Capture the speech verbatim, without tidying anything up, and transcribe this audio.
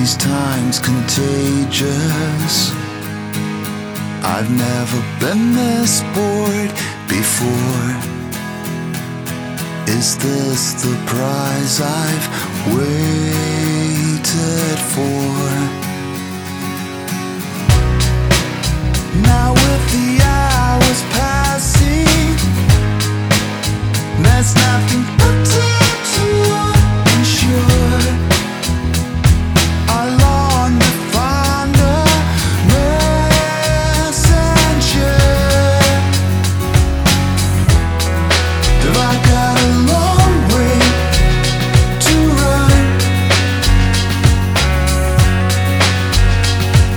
these times contagious. I've never been this bored before. Is this the prize I've waited for?